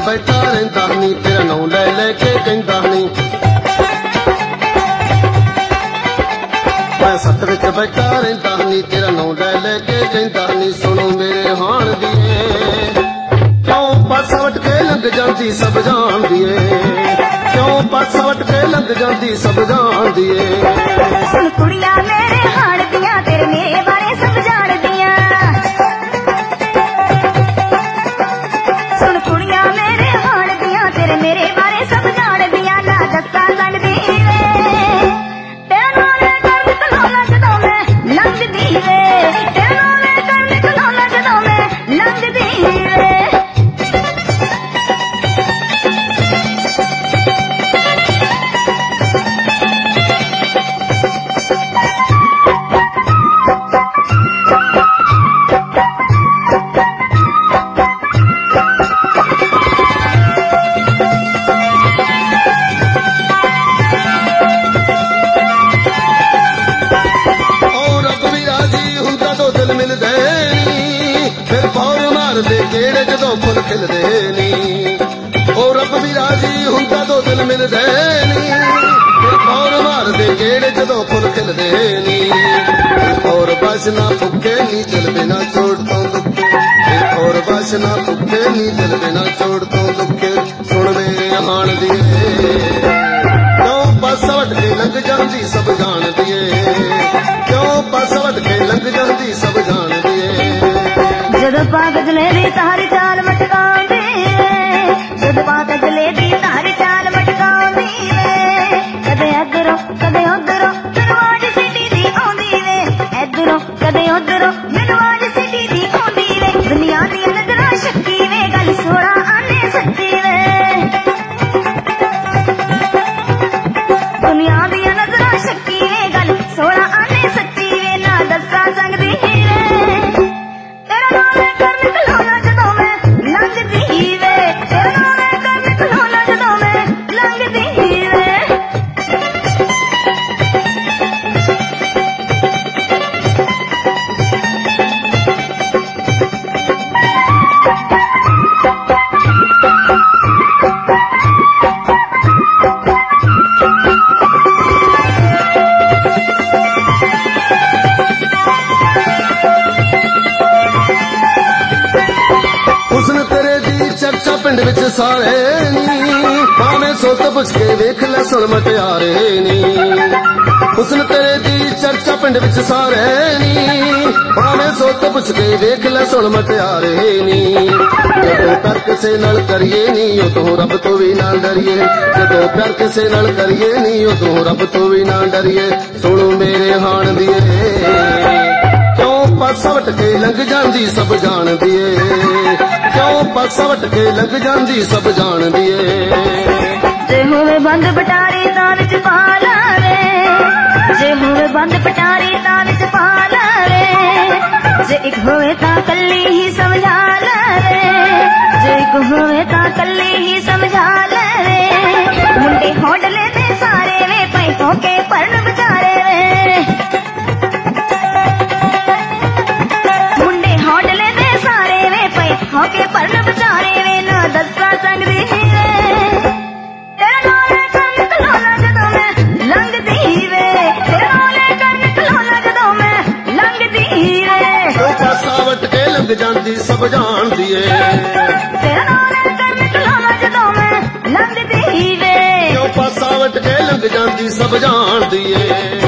बैठा रहिंदा नी तेरा नाम लै लै के कहंदा नी मैं सत विच बैठा रहिंदा नी तेरा नाम लै लै के कहंदा नी सुनो मेरे हाण दिए क्यों पासा वट के लंघ जांदी सब जानदी ए क्यों पासा वट के लंघ जांदी सब जानदी ए सुन कुड़िया मेरे हाण दियां तेरे मेरे बारे सब जानदियां सुन कुड़िया मेरे हाण दियां तेरे मेरे बारे सब जानदियां ना दस्सा सकदी वे तेरा नाम कर कलोला जदों मैं लंघदी वे तेरा नाम कर कलोला जदों मैं लंघदी वे जदों फुल खिलदे नी ओ रब भी राजी हुंदा तो दिल मिलदे नी और मारदे गेड़े जदों फुल खिलदे नी और बस ना फुके नी दिल बिना छोड़ तो दुखे और बस ना फुके नी दिल बिना छोड़ तो दुखे सुन मेरे हाण दिए क्यों बस वट के लंघ जांदी सब जान दिए क्यों बस वट के लंघ जांदी सब जान दिए जदों पाक जलेबी तारी चाल मटकाउंदी जदों पाक जलेबी तारी चाल मटकाउंदी कदे इधरों कदे उधरों मैनू आवाज सीटी दी आउंदी वे इधरों कदे उधरों मैनू आवाज सीटी दी आउंदी वे दुनिया दी नजरां शक्की वे गल सोड़ा आने सच्ची वे दुनिया दी नजरां शक्की वे गल सोड़ा आने सच्ची वे ना दस्सा सकदी वे पिंड विच सारे नी भावें सुत पुछ के वेख लै सुन मटियारे नी हुस्न तेरे दी चर्चा पिंड विच सारे नी भावें सुत पुछ के वेख लै सुन मटियारे नी जदों प्यार किसे नाल करिए नी उदों रब तो भी ना डरिए जदों प्यार किसे नाल करिए नी उदों रब तो भी ना डरिए सुनो मेरे हाण दिए क्यों पासा वट के लंघ जांदी सब जानदी ए क्यों पासा वट के लंघ जांदी सब जानदी ए जे होवे बंद पटारी तां विच पा लावे जे होवे बंद पटारी तां विच पा लावे जे एक होवे तां कल्ली ही समझा लावे जे एक होवे तां कल्ली ही समझा लावे मुंडे होडले ते सारे वे पई होके परण विचारे वे मुंडे होडले ते सारे वे पई होके परण विचारे वे ना दस्सा सकदी वे तेरा नाम कर कलोला जदों मैं लंघदी वे तेरा नाम कर कलोला जदों मैं लंघदी वे ओ पासा वट के लंघ जांदी सब जानदी ए तेरा नाम कर कलोला जदों मैं लंघदी वे ओ पासा वट के लंघ जांदी सब जानदी ए